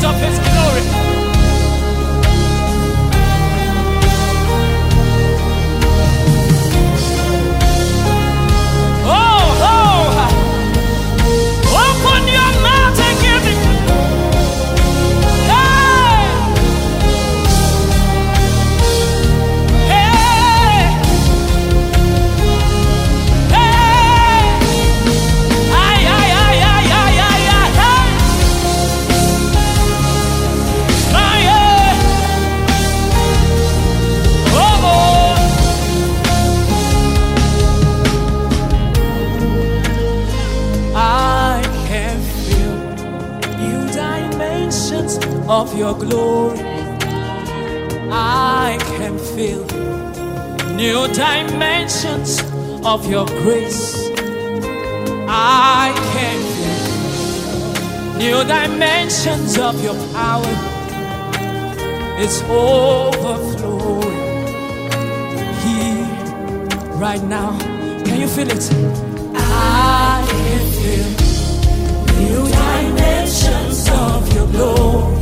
of His glory. Open your mouth and give it. Hey! Hey! Hey! Ay, ay, ay, ay, ay, ay, ay, hey! Ay, ay! Oh, oh! I can feel new dimensions of your glory. I can feel new dimensions of your grace. I can feel new dimensions of your power. It's overflowing here right now. Can you feel it? I can feel new dimensions of your glory.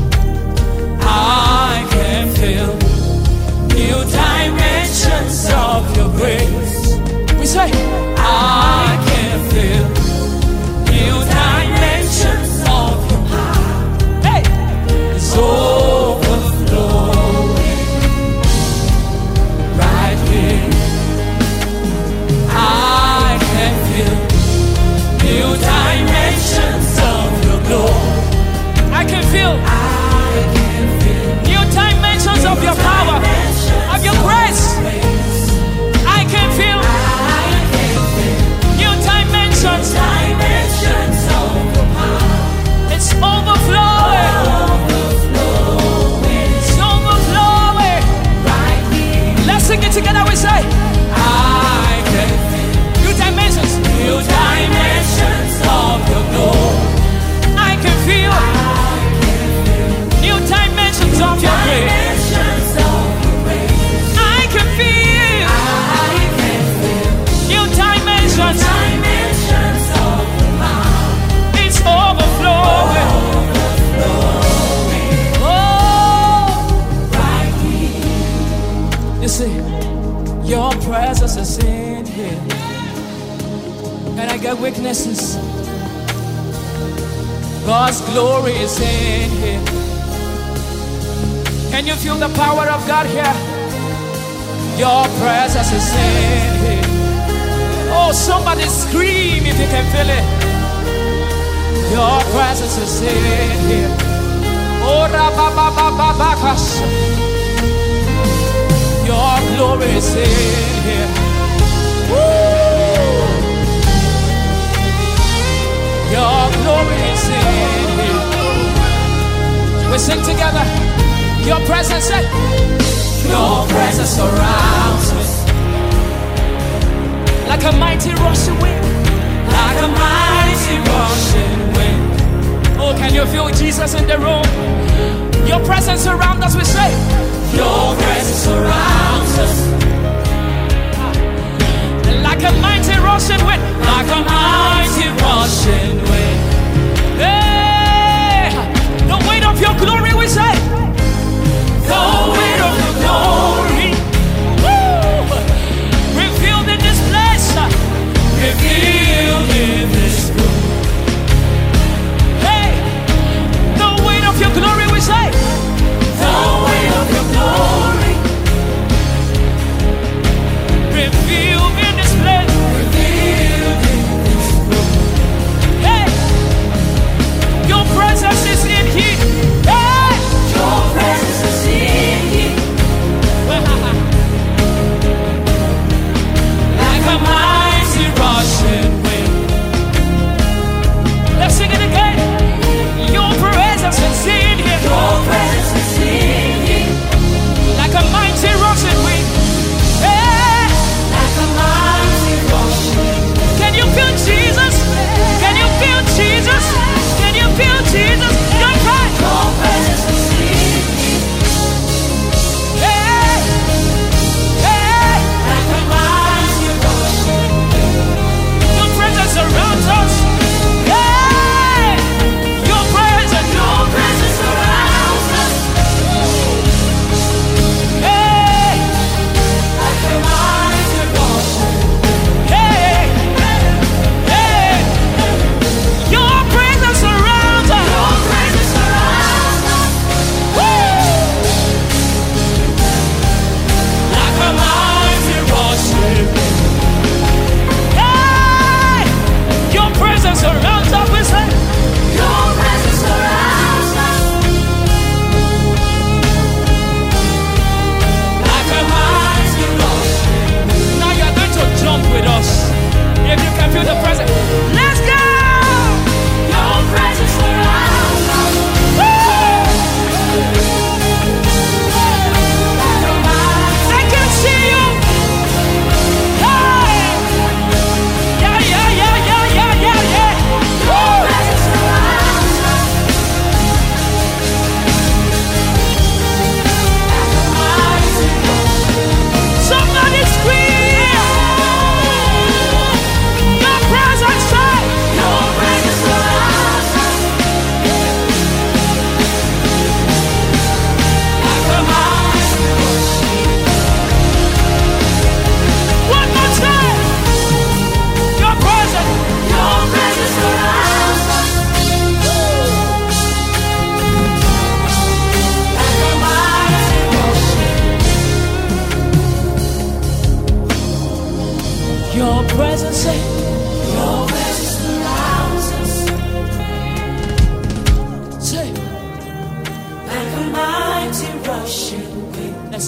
I can feel new dimensions of your grace. We say, I can feel new dimensions of your power. Hey, it's overflowing right here. I can feel new dimensions of your glory. I can feel new dimensions of your power, of your grace. I can feel new dimensions of your power. It's overflowing. It's overflowing. Let's sing it together. We say, I can feel new dimensions of your glory. I can feel new dimensions of your grace. I can feel new dimensions of your power. It's overflowing. Oh, right here. You see, your presence is in here. And I get witnesses. God's glory is in here. Can you feel the power of God here? Your presence is in here. Oh, somebody scream if you can feel it. Your presence is in here. Oh, rabababababakash. Your glory is in here. Woo! Your glory is in here. We sing together. Your presence, your presence surrounds us like a mighty rushing wind. Like a mighty rushing wind. Oh, can you feel Jesus in the room? Your presence surrounds us, we say. Your presence surrounds us like a mighty rushing wind. Like a mighty rushing wind. Hey, the weight of your glory, we say. The weight of your glory. Woo! Revealed in this place. Revealed in this room. Hey, the weight of your glory, we say. The weight of your glory. Revealed in this place. Revealed in this room. Hey.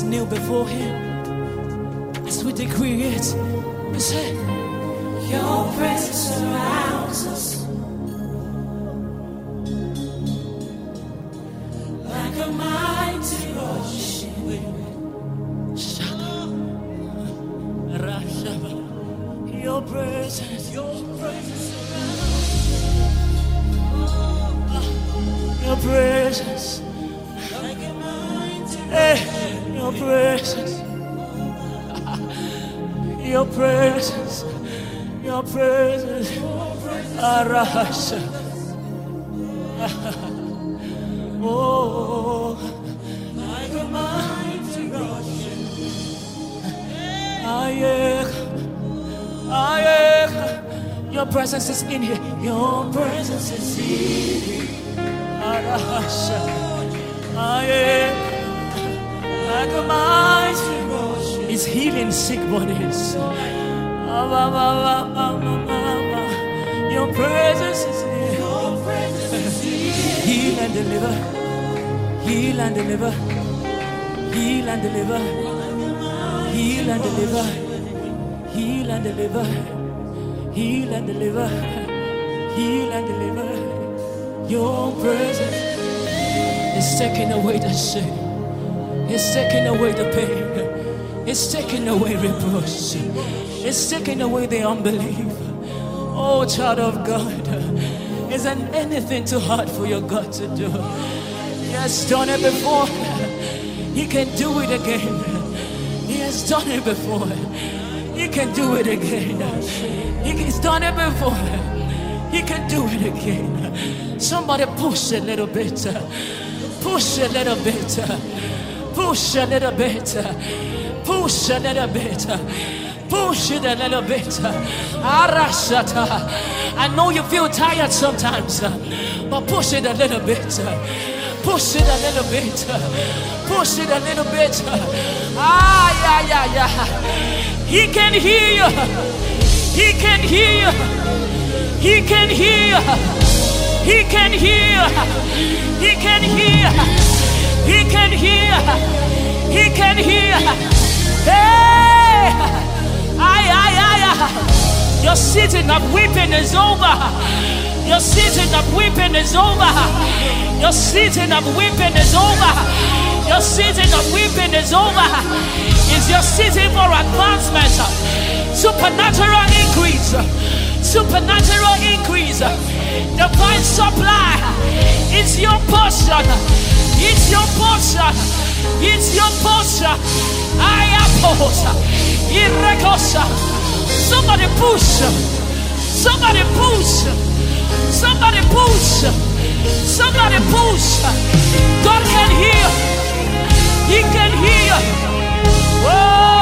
kneel before Him, as we decree it, we say, Your presence surrounds us like a mighty rushing wind. Your presence, surrounds us. Your presence, like a mighty rushing wind. Your presence, Your presence, Your presence, Arasha. Oh, like a mighty rushing wind. Your presence is in here. Your presence is in here. Arasha. Like a mighty rushing. It's healing sick bodies. Your presence is here. Heal and deliver. Heal and deliver. Heal and deliver. Heal and deliver. Heal and deliver. Heal and deliver. Heal and deliver. Your presence is taking away the shame. It's taking away the pain. It's taking away reproach. It's taking away the unbelief. Oh, child of God, isn't anything too hard for your God to do? He has done it before. He can do it again. He has done it before. He can do it again. He's done it before. He can do it again. Somebody push a little bit. Push a little bit. Push a little bit. Push a little bit. Push it a little bit. Arashata. I know you feel tired sometimes, but push it a little bit. Push it a little bit. Push it a little bit. Yeah. He can hear you. He can hear you. He can hear you. He can hear. He can hear. He can hear. He can hear. Hey! Your season of weeping is over. Your season of weeping is over. Your season of weeping is over. Your season of weeping is over. It's your season for advancement. Supernatural increase. Supernatural increase. Divine supply. It's your portion. It's your portion. It's your portion. I am portion. Somebody push. Somebody push. Somebody push. Somebody push. God can hear. He can hear. Whoa.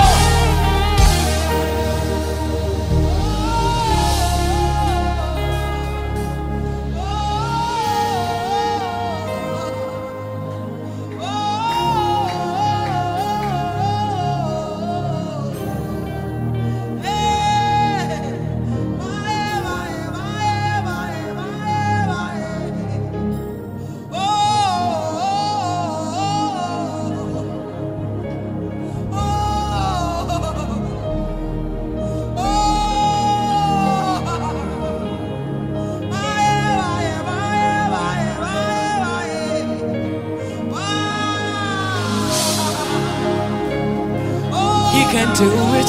He can do it.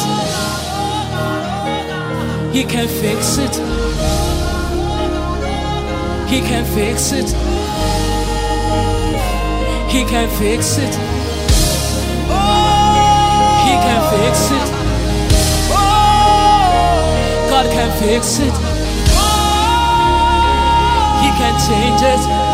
He can fix it. He can fix it. He can fix it. He can fix it. God can fix it. He can change it.